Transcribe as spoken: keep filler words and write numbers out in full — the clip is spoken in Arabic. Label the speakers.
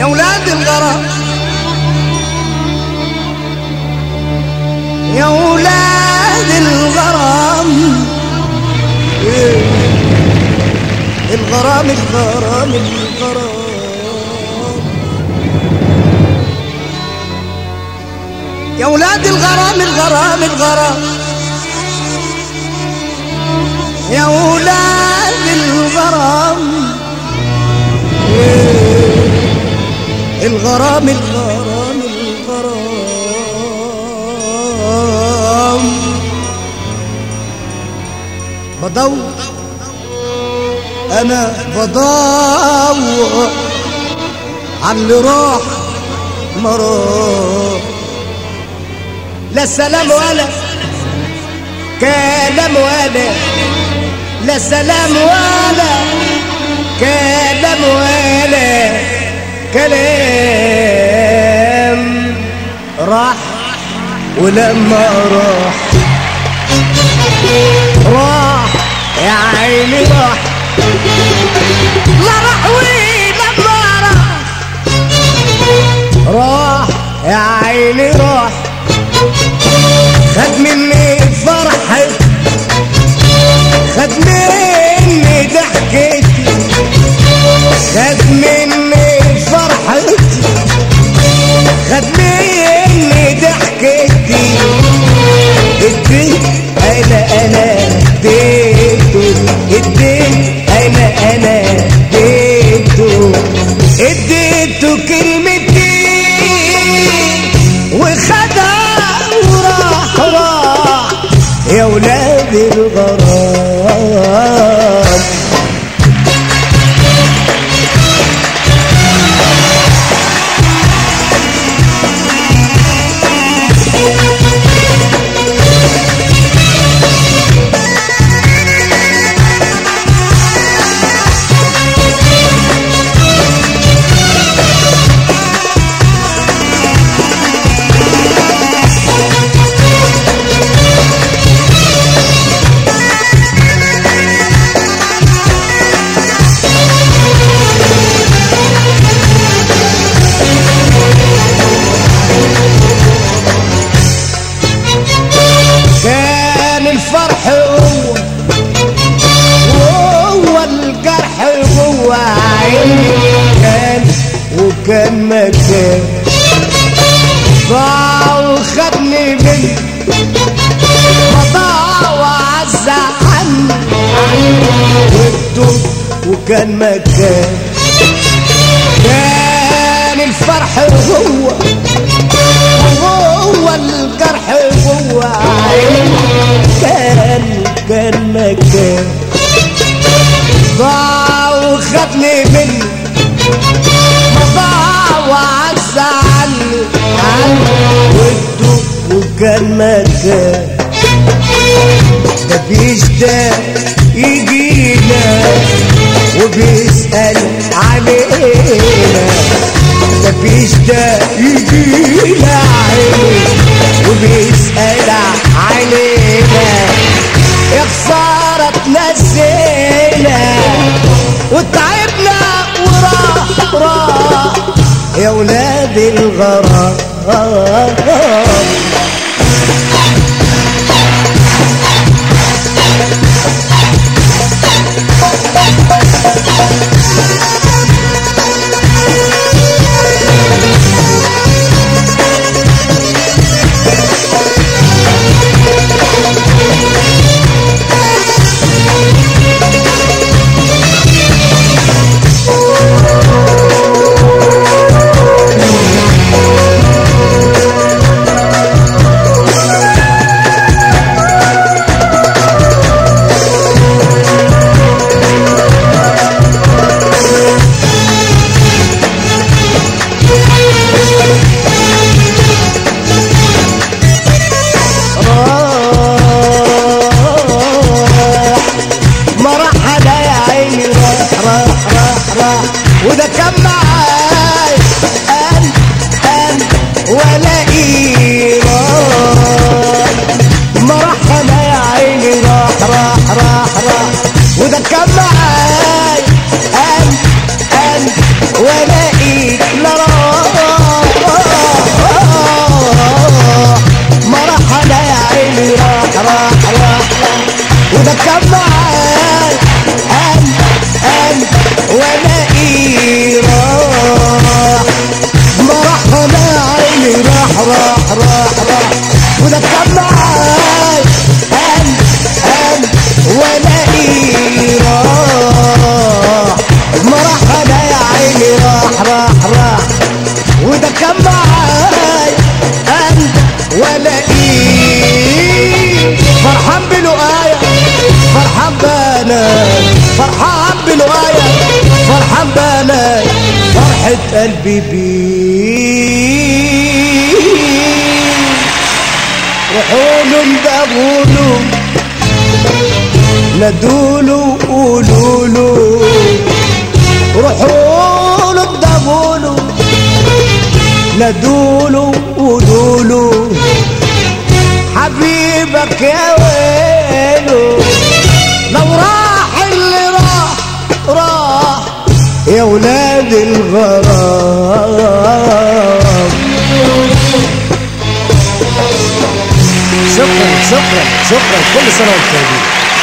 Speaker 1: ولاد الغرام يا ولاد الغرام الغرام الغرام الغرام يا ولاد الغرام الغرام الغرام يا ولاد الغرام الغرام الغرام الغرام بدور انا بدور عاللي راح مراه لا سلام ولا كلام ولا لا سلام ولا كلام ولا كلام راح ولما راح راح يا عيني راح لا راح ولما راح راح يا عيني راح خد مني فرحي خد مني ضحكتي خد مني فرحتي خد مني ضحكتي اديت انا انا اديته اديت انا انا اديته اديته كلمتي وخدها وراح راح يا ولاد الغرام الفرح هو وهو الجرح جوا عيني كان وكان مكان ضاع وخدني مني وضاع وعز عني والدود وكان مكان كان الفرح هو وهو الجرح جوا عيني كان كان مكان ضاع وخدني مني ما ضاع وعز عني عني وده وكان مكان ده بيشتاق يجينا وبيسأل علينا ده بيشتاق يجينا عيني وبيسأل علينا يا خسارة تنسينا وتعبنا وراح راح يا ولاد الغرام وده كان معاي قال قال ولا إيران ما راح أنا يا عيني راح راح راح راح وده كان معاي قال قال ولا إيران فرحان بالغاية فرحان بلاي فرحة قلبي بيه روحولوا اندبولوا نادولوا قولولوا روحولوا اندبولوا نادولوا قولولوا حبيبك يا ويلو لو راح اللي راح راح يا ولاد الغرام. شكرا شكرا شكرا كل سنة وانتم طيبين.